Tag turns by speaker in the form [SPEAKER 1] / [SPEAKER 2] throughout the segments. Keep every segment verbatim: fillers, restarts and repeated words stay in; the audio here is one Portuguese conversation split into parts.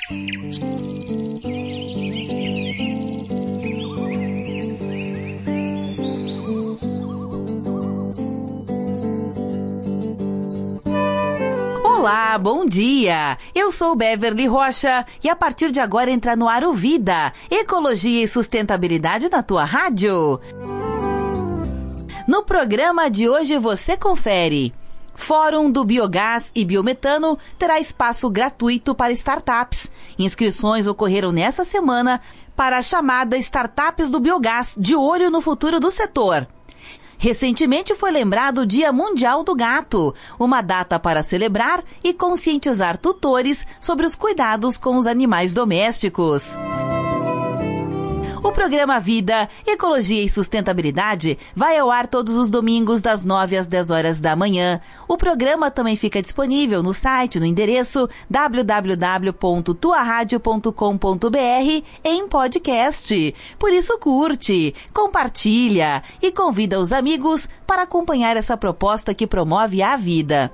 [SPEAKER 1] Olá, bom dia! Eu sou Beverly Rocha e a partir de agora entra no ar o Vida, Ecologia e Sustentabilidade na tua rádio. No programa de hoje você confere: Fórum do Biogás e Biometano terá espaço gratuito para startups. Inscrições ocorreram nesta semana para a chamada Startups do Biogás, de olho no futuro do setor. Recentemente foi lembrado o Dia Mundial do Gato, uma data para celebrar e conscientizar tutores sobre os cuidados com os animais domésticos. O programa Vida, Ecologia e Sustentabilidade vai ao ar todos os domingos das nove às dez horas da manhã. O programa também fica disponível no site no endereço w w w ponto tua radio ponto com ponto b r em podcast. Por isso curte, compartilha e convida os amigos para acompanhar essa proposta que promove a vida.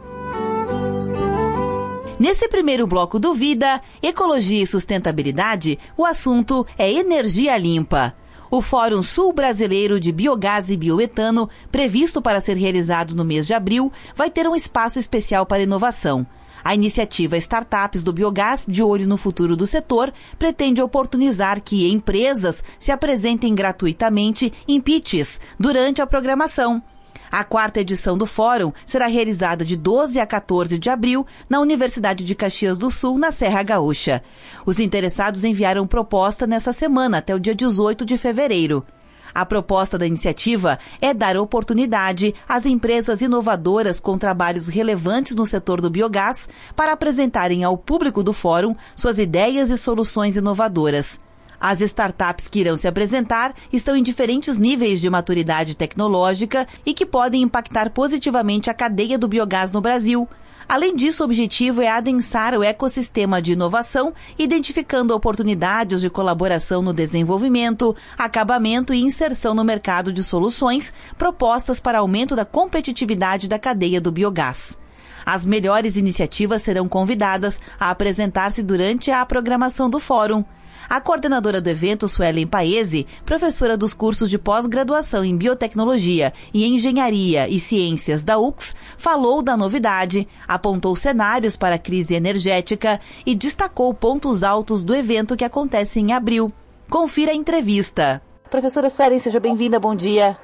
[SPEAKER 1] Nesse primeiro bloco do Vida, Ecologia e Sustentabilidade, o assunto é energia limpa. O Fórum Sul Brasileiro de Biogás e Biometano, previsto para ser realizado no mês de abril, vai ter um espaço especial para inovação. A iniciativa Startups do Biogás, de olho no futuro do setor, pretende oportunizar que empresas se apresentem gratuitamente em pitches durante a programação. A quarta edição do Fórum será realizada de doze a quatorze de abril na Universidade de Caxias do Sul, na Serra Gaúcha. Os interessados enviaram proposta nessa semana, até o dia dezoito de fevereiro. A proposta da iniciativa é dar oportunidade às empresas inovadoras com trabalhos relevantes no setor do biogás para apresentarem ao público do Fórum suas ideias e soluções inovadoras. As startups que irão se apresentar estão em diferentes níveis de maturidade tecnológica e que podem impactar positivamente a cadeia do biogás no Brasil. Além disso, o objetivo é adensar o ecossistema de inovação, identificando oportunidades de colaboração no desenvolvimento, acabamento e inserção no mercado de soluções propostas para aumento da competitividade da cadeia do biogás. As melhores iniciativas serão convidadas a apresentar-se durante a programação do Fórum. A coordenadora do evento, Suelen Paese, professora dos cursos de pós-graduação em Biotecnologia e Engenharia e Ciências da U X, falou da novidade, apontou cenários para a crise energética e destacou pontos altos do evento que acontece em abril. Confira a entrevista. Professora Suelen, seja bem-vinda, bom dia.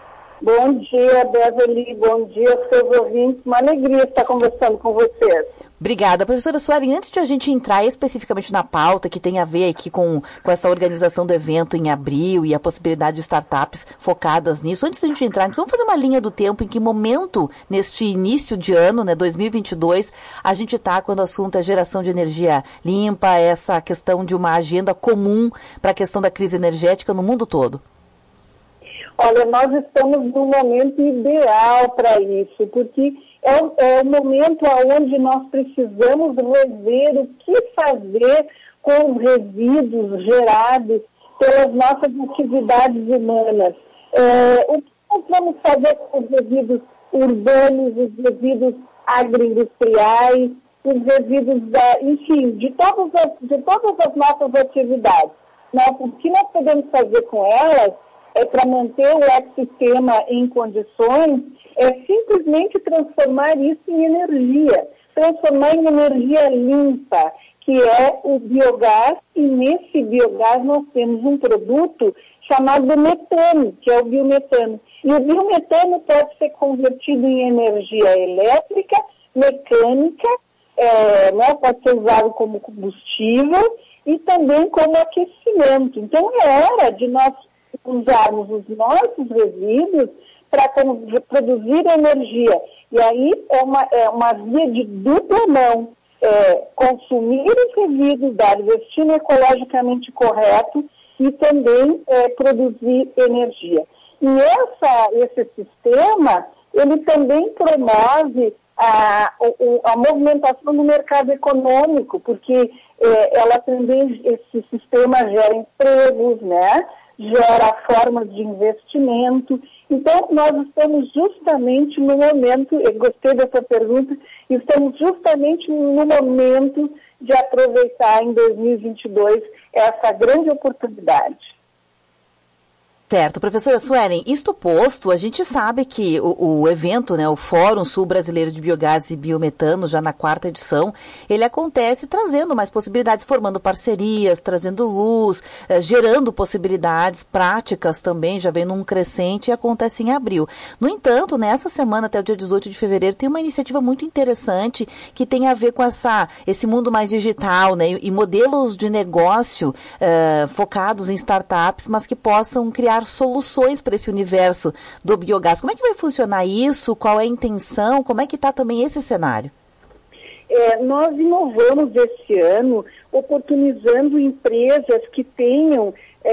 [SPEAKER 2] Bom dia, Beverly, bom dia aos seus ouvintes. Uma alegria estar conversando com vocês.
[SPEAKER 1] Obrigada. Professora Suelen, antes de a gente entrar especificamente na pauta que tem a ver aqui com, com essa organização do evento em abril e a possibilidade de startups focadas nisso, antes de a gente entrar, vamos fazer uma linha do tempo em que momento, neste início de ano, né, dois mil e vinte e dois, a gente está quando o assunto é geração de energia limpa, essa questão de uma agenda comum para a questão da crise energética no mundo todo.
[SPEAKER 2] Olha, nós estamos num momento ideal para isso, porque é o, é o momento onde nós precisamos rever o que fazer com os resíduos gerados pelas nossas atividades humanas. É, o que nós vamos fazer com os resíduos urbanos, os resíduos agroindustriais, os resíduos, da, enfim, de todas, as, de todas as nossas atividades. Né? O que nós podemos fazer com elas é para manter o ecossistema em condições, é simplesmente transformar isso em energia, transformar em energia limpa, que é o biogás, e nesse biogás nós temos um produto chamado metano, que é o biometano. E o biometano pode ser convertido em energia elétrica, mecânica, é, né, pode ser usado como combustível e também como aquecimento. Então é hora de nós usarmos os nossos resíduos para produzir energia. E aí é uma, é uma via de dupla mão. É, consumir os resíduos, dar destino ecologicamente correto e também é, produzir energia. E essa, esse sistema, ele também promove a, a, a movimentação no mercado econômico, porque é, ela também, esse sistema gera empregos, né? gera formas de investimento. Então, nós estamos justamente no momento, eu gostei dessa pergunta, estamos justamente no momento de aproveitar em dois mil e vinte e dois essa grande oportunidade.
[SPEAKER 1] Certo, professora Suelen, isto posto, a gente sabe que o, o evento, né, o Fórum Sul Brasileiro de Biogás e Biometano, já na quarta edição, ele acontece trazendo mais possibilidades, formando parcerias, trazendo luz, eh, gerando possibilidades práticas também, já vem num crescente e acontece em abril. No entanto, nessa semana até o dia dezoito de fevereiro, tem uma iniciativa muito interessante que tem a ver com essa, esse mundo mais digital, né, e, e modelos de negócio eh, focados em startups, mas que possam criar soluções para esse universo do biogás. Como é que vai funcionar isso? Qual é a intenção? Como é que está também esse cenário?
[SPEAKER 2] É, nós inovamos esse ano, oportunizando empresas que tenham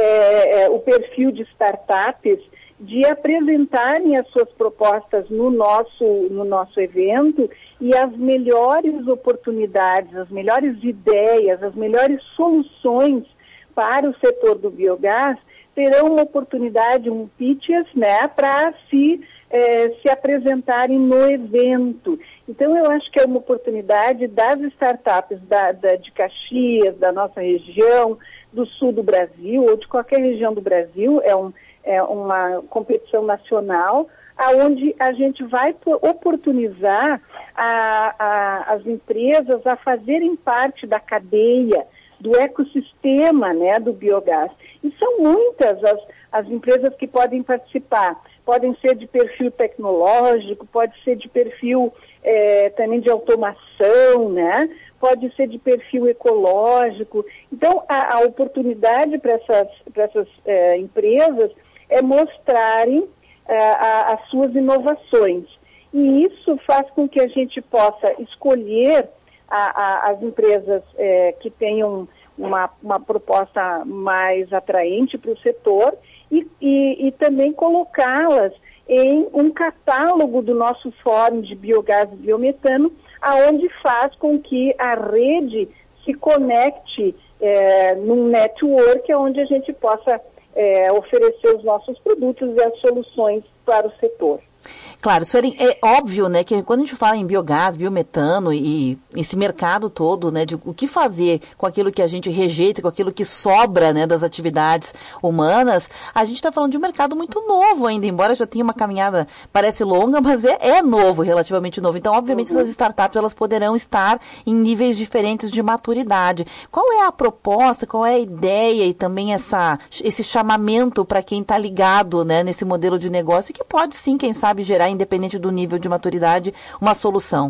[SPEAKER 2] é, é, o perfil de startups de apresentarem as suas propostas no nosso, no nosso evento e as melhores oportunidades, as melhores ideias, as melhores soluções para o setor do biogás terão uma oportunidade, um pitches, né, para se, eh, se apresentarem no evento. Então, eu acho que é uma oportunidade das startups da, da, de Caxias, da nossa região, do sul do Brasil, ou de qualquer região do Brasil, é, um, é uma competição nacional, onde a gente vai oportunizar a, a, as empresas a fazerem parte da cadeia, do ecossistema, né, do biogás. E são muitas as, as empresas que podem participar. Podem ser de perfil tecnológico, pode ser de perfil eh, também de automação, né? Pode ser de perfil ecológico. Então, a, a oportunidade para essas, para essas eh, empresas é mostrarem eh, a, as suas inovações. E isso faz com que a gente possa escolher A, a, as empresas é, que tenham uma, uma proposta mais atraente para o setor e, e, e também colocá-las em um catálogo do nosso fórum de biogás e biometano, aonde faz com que a rede se conecte é, num network onde a gente possa é, oferecer os nossos produtos e as soluções para o setor.
[SPEAKER 1] Claro, Suelen, é óbvio, né, que quando a gente fala em biogás, biometano e esse mercado todo, né, de o que fazer com aquilo que a gente rejeita, com aquilo que sobra, né, das atividades humanas, a gente está falando de um mercado muito novo ainda, embora já tenha uma caminhada, parece longa, mas é, é novo, relativamente novo. Então, obviamente, uhum. essas startups, elas poderão estar em níveis diferentes de maturidade. Qual é a proposta, qual é a ideia e também essa, esse chamamento para quem está ligado, né, nesse modelo de negócio que pode sim, quem sabe, gerar, independente do nível de maturidade, uma solução?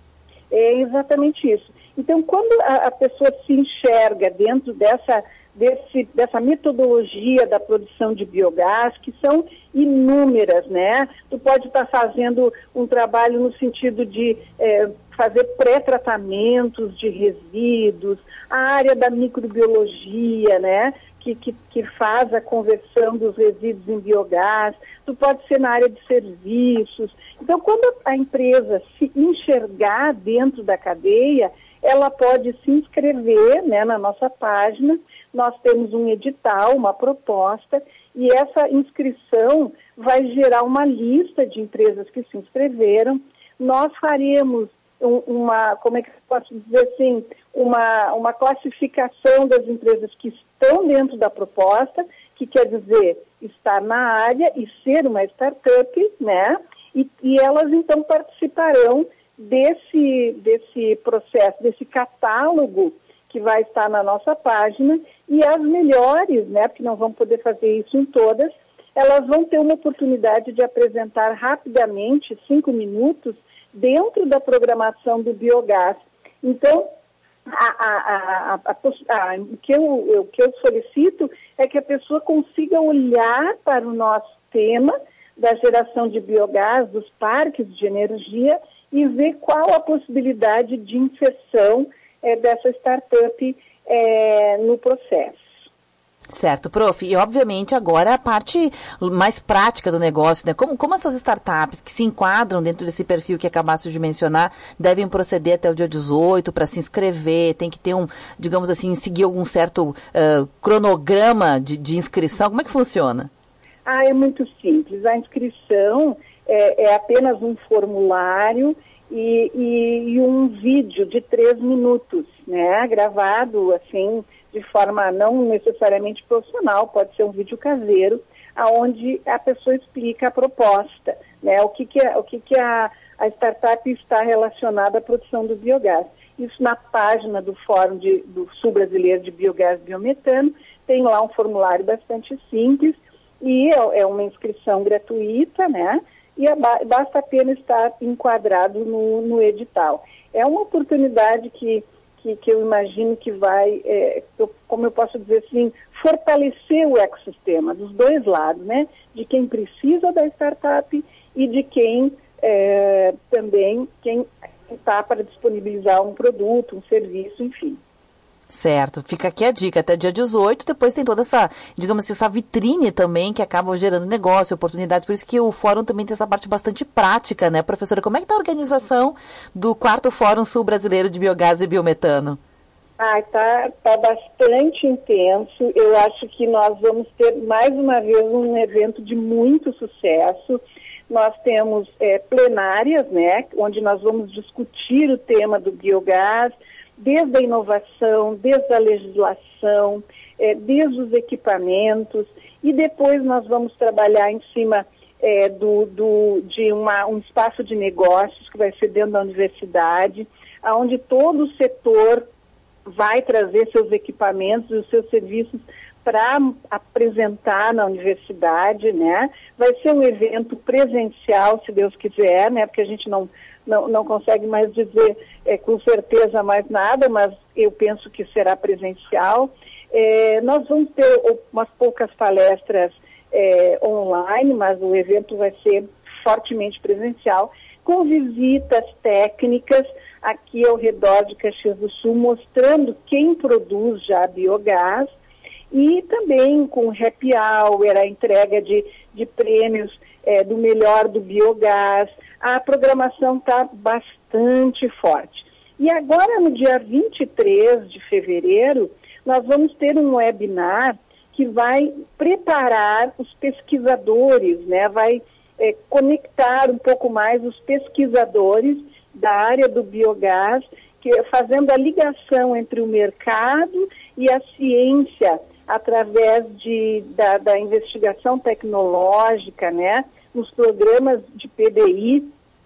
[SPEAKER 2] É exatamente isso. Então, quando a, a pessoa se enxerga dentro dessa, desse, dessa metodologia da produção de biogás, que são inúmeras, né? Tu pode estar fazendo um trabalho no sentido de é, fazer pré-tratamentos de resíduos, a área da microbiologia, né? Que, que, que faz a conversão dos resíduos em biogás, tu pode ser na área de serviços. Então, quando a empresa se enxergar dentro da cadeia, ela pode se inscrever, né, na nossa página. Nós temos um edital, uma proposta, e essa inscrição vai gerar uma lista de empresas que se inscreveram. Nós faremos uma, como é que eu posso dizer assim, uma, uma classificação das empresas que estão dentro da proposta, que quer dizer estar na área e ser uma startup, né? E, e elas então participarão desse, desse processo, desse catálogo que vai estar na nossa página, e as melhores, né, porque não vão poder fazer isso em todas, elas vão ter uma oportunidade de apresentar rapidamente, cinco minutos, dentro da programação do biogás. Então, a, a, a, a, a, o, que eu, o que eu solicito é que a pessoa consiga olhar para o nosso tema da geração de biogás, dos parques de energia, e ver qual a possibilidade de inserção é, dessa startup é, no processo.
[SPEAKER 1] Certo, prof. E, obviamente, agora a parte mais prática do negócio, né? Como, como essas startups que se enquadram dentro desse perfil que acabaste de mencionar devem proceder até o dia dezoito para se inscrever? Tem que ter um, digamos assim, seguir algum certo uh, cronograma de, de inscrição? Como é que funciona?
[SPEAKER 2] Ah, é muito simples. A inscrição é, é apenas um formulário e, e, e um vídeo de três minutos, né? Gravado, assim, de forma não necessariamente profissional, pode ser um vídeo caseiro, onde a pessoa explica a proposta, né? O que, que, é, o que, que a, a startup está relacionada à produção do biogás. Isso na página do Fórum de, do Sul Brasileiro de Biogás e Biometano, tem lá um formulário bastante simples, e é, é uma inscrição gratuita, né? E é, basta apenas estar enquadrado no, no edital. É uma oportunidade que Que, que eu imagino que vai, é, eu, como eu posso dizer assim, fortalecer o ecossistema dos dois lados, né? De quem precisa da startup e de quem é, também, quem está para disponibilizar um produto, um serviço, enfim.
[SPEAKER 1] Certo, fica aqui a dica, até dia dezoito, depois tem toda essa, digamos assim, essa vitrine também que acaba gerando negócio, oportunidades, por isso que o fórum também tem essa parte bastante prática, né, professora? Como é que está a organização do quarto Fórum Sul Brasileiro de Biogás e Biometano?
[SPEAKER 2] Ah, tá, tá bastante intenso, eu acho que nós vamos ter mais uma vez um evento de muito sucesso. Nós temos é, plenárias, né, onde nós vamos discutir o tema do biogás, desde a inovação, desde a legislação, é, desde os equipamentos, e depois nós vamos trabalhar em cima é, do, do, de uma, um espaço de negócios que vai ser dentro da universidade, onde todo o setor vai trazer seus equipamentos e os seus serviços para apresentar na universidade, né? Vai ser um evento presencial, se Deus quiser, né? Porque a gente não Não, não consegue mais dizer é, com certeza mais nada, mas eu penso que será presencial. É, nós vamos ter umas poucas palestras é, online, mas o evento vai ser fortemente presencial, com visitas técnicas aqui ao redor de Caxias do Sul, mostrando quem produz já biogás, e também com happy hour, a entrega de, de prêmios é, do melhor do biogás. A programação está bastante forte. E agora, no dia vinte e três de fevereiro, nós vamos ter um webinar que vai preparar os pesquisadores, né? Vai é, conectar um pouco mais os pesquisadores da área do biogás, que, fazendo a ligação entre o mercado e a ciência, através de, da, da investigação tecnológica, né? Nos programas de P D I,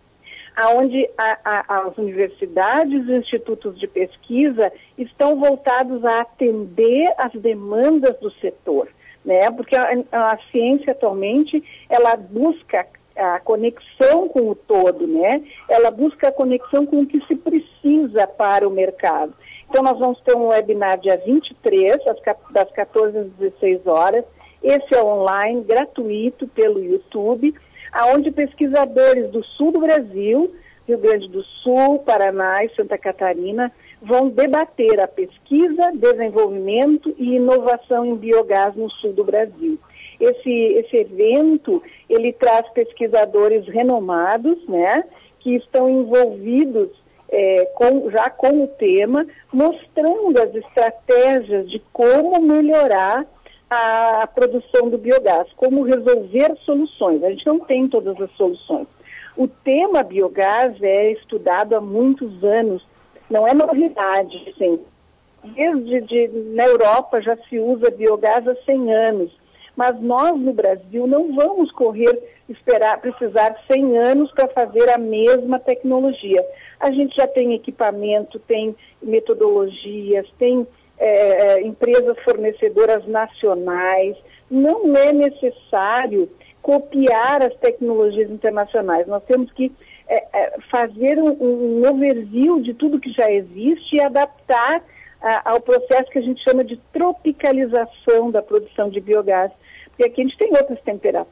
[SPEAKER 2] onde a, a, as universidades e institutos de pesquisa estão voltados a atender as demandas do setor, né? Porque a, a ciência atualmente, ela busca a conexão com o todo, né? Ela busca a conexão com o que se precisa para o mercado. Então, nós vamos ter um webinar dia vinte e três, das quatorze às dezesseis horas. Esse é online, gratuito, pelo YouTube, onde pesquisadores do sul do Brasil, Rio Grande do Sul, Paraná e Santa Catarina, vão debater a pesquisa, desenvolvimento e inovação em biogás no sul do Brasil. Esse, esse evento, ele traz pesquisadores renomados, né, que estão envolvidos é, com, já com o tema, mostrando as estratégias de como melhorar a produção do biogás, como resolver soluções. A gente não tem todas as soluções. O tema biogás é estudado há muitos anos, não é novidade, assim. Desde de, na Europa já se usa biogás há cem anos, mas nós no Brasil não vamos correr, esperar, precisar cem anos para fazer a mesma tecnologia. A gente já tem equipamento, tem metodologias, tem É, empresas fornecedoras nacionais, não é necessário copiar as tecnologias internacionais. Nós temos que é, é, fazer um, um overview de tudo que já existe e adaptar a, ao processo que a gente chama de tropicalização da produção de biogás. Porque aqui a gente tem outras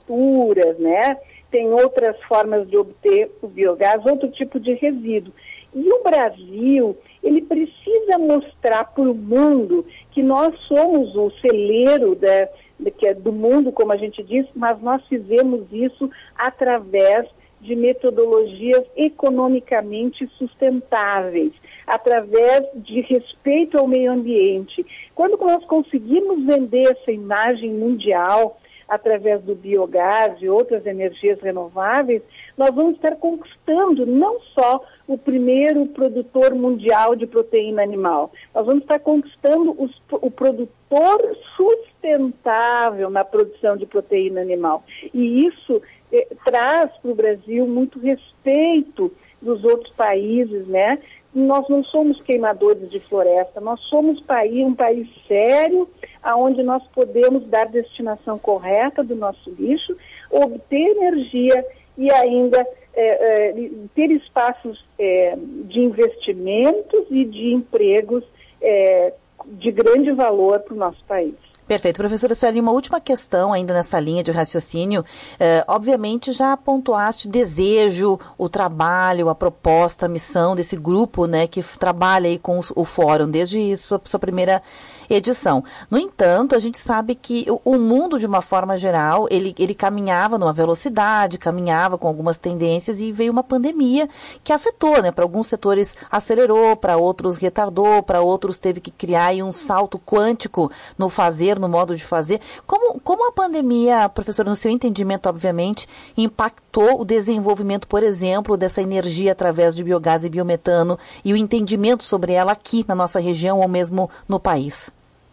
[SPEAKER 2] temperaturas, né? Tem outras formas de obter o biogás, outro tipo de resíduo. E o Brasil, ele precisa mostrar para o mundo que nós somos o celeiro da, do mundo, como a gente diz, mas nós fizemos isso através de metodologias economicamente sustentáveis, através de respeito ao meio ambiente. Quando nós conseguimos vender essa imagem mundial, através do biogás e outras energias renováveis, nós vamos estar conquistando não só o primeiro produtor mundial de proteína animal, nós vamos estar conquistando os, o produtor sustentável na produção de proteína animal. E isso eh, traz para o Brasil muito respeito dos outros países, né? Nós não somos queimadores de floresta, nós somos país, um país sério, onde nós podemos dar destinação correta do nosso lixo, obter energia e ainda é, é, ter espaços é, de investimentos e de empregos é, de grande valor para o nosso país.
[SPEAKER 1] Perfeito. Professora Sueli, uma última questão ainda nessa linha de raciocínio. Eh, obviamente já pontuaste o desejo, o trabalho, a proposta, a missão desse grupo, né, que trabalha aí com os, o fórum desde sua, sua primeira edição. No entanto, a gente sabe que o, o mundo, de uma forma geral, ele, ele caminhava numa velocidade, caminhava com algumas tendências e veio uma pandemia que afetou, né? Para alguns setores acelerou, para outros retardou, para outros teve que criar aí um salto quântico no fazer, no modo de fazer. Como, como a pandemia, professor, no seu entendimento, obviamente, impactou o desenvolvimento, por exemplo, dessa energia através de biogás e biometano e o entendimento sobre ela aqui na nossa região ou mesmo no país?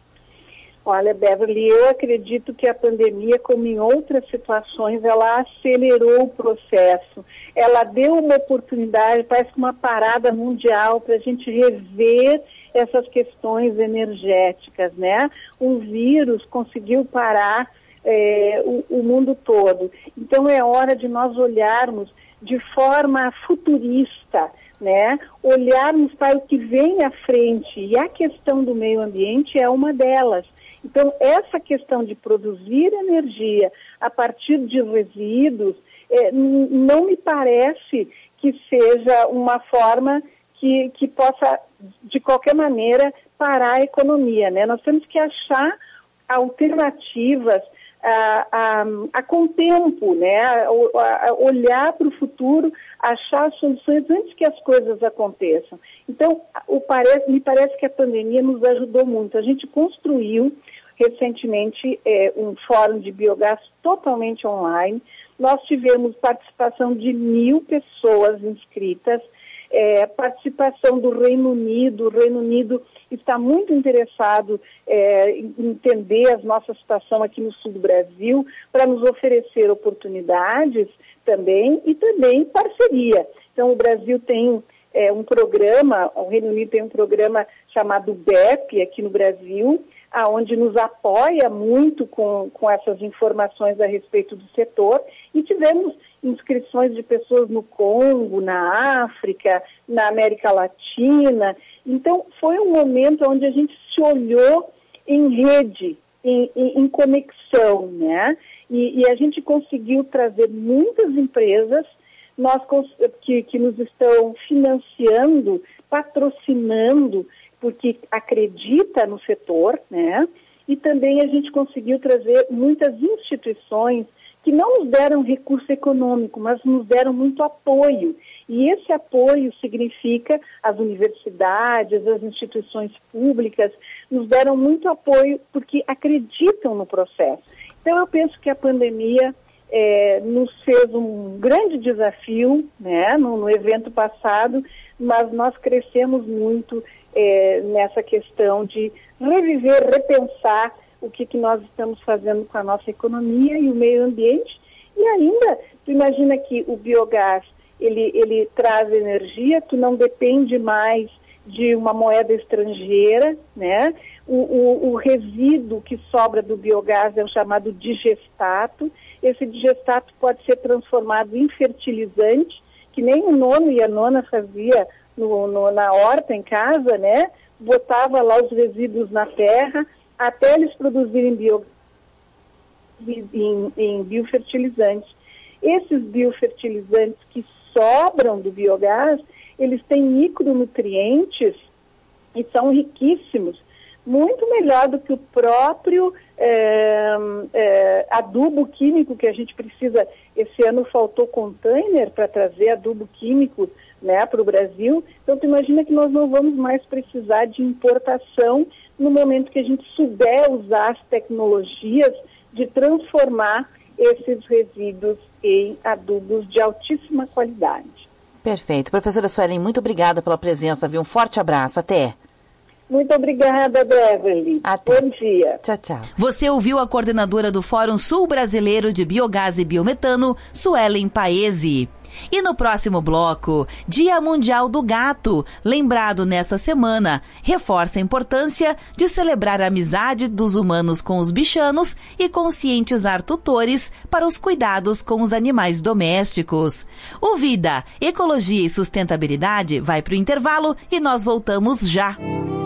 [SPEAKER 2] Olha, Beverly, eu acredito que a pandemia, como em outras situações, ela acelerou o processo. Ela deu uma oportunidade, parece uma parada mundial para a gente rever essas questões energéticas, né? Um vírus conseguiu parar é, o, o mundo todo. Então é hora de nós olharmos de forma futurista, né? Olharmos para o que vem à frente, e a questão do meio ambiente é uma delas. Então, essa questão de produzir energia a partir de resíduos, é, não me parece que seja uma forma que, que possa, de qualquer maneira, parar a economia, né? Nós temos que achar alternativas a, a, a contempo, né? A, a olhar para o futuro, achar soluções antes que as coisas aconteçam. Então, o parece, me parece que a pandemia nos ajudou muito. A gente construiu recentemente é, um fórum de biogás totalmente online. Nós tivemos participação de mil pessoas inscritas, é, participação do Reino Unido. O Reino Unido está muito interessado é, em entender a nossa situação aqui no sul do Brasil, para nos oferecer oportunidades também e também parceria. Então, o Brasil tem é, um programa, o Reino Unido tem um programa chamado B E P aqui no Brasil, aonde nos apoia muito com, com essas informações a respeito do setor, e tivemos inscrições de pessoas no Congo, na África, na América Latina. Então, foi um momento onde a gente se olhou em rede, em, em, em conexão, né? E, e a gente conseguiu trazer muitas empresas nós, que, que nos estão financiando, patrocinando, porque acredita no setor, né? E também a gente conseguiu trazer muitas instituições que não nos deram recurso econômico, mas nos deram muito apoio. E esse apoio significa as universidades, as instituições públicas, nos deram muito apoio porque acreditam no processo. Então, eu penso que a pandemia é, nos fez um grande desafio, né, no, no evento passado, mas nós crescemos muito É, nessa questão de reviver, repensar o que, que nós estamos fazendo com a nossa economia e o meio ambiente. E ainda, tu imagina que o biogás, ele, ele traz energia, tu não depende mais de uma moeda estrangeira, né? O, o, o resíduo que sobra do biogás é o chamado digestato. Esse digestato pode ser transformado em fertilizante, que nem o nono e a nona fazia No, no, na horta, em casa, né? Botava lá os resíduos na terra, até eles produzirem bio, em, em biofertilizantes. Esses biofertilizantes que sobram do biogás, eles têm micronutrientes e são riquíssimos, muito melhor do que o próprio é, é, adubo químico que a gente precisa. Esse ano faltou container para trazer adubo químico, né, para o Brasil. Então, tu imagina que nós não vamos mais precisar de importação no momento que a gente souber usar as tecnologias de transformar esses resíduos em adubos de altíssima qualidade.
[SPEAKER 1] Perfeito. Professora Suelen, muito obrigada pela presença, viu? Um forte abraço. Até.
[SPEAKER 2] Muito obrigada, Beverly.
[SPEAKER 1] Até.
[SPEAKER 2] Bom dia.
[SPEAKER 1] Tchau, tchau. Você ouviu a coordenadora do Fórum Sul Brasileiro de Biogás e Biometano, Suelen Paese. E no próximo bloco, Dia Mundial do Gato, lembrado nessa semana, reforça a importância de celebrar a amizade dos humanos com os bichanos e conscientizar tutores para os cuidados com os animais domésticos. O Vida, Ecologia e Sustentabilidade vai para o intervalo e nós voltamos já.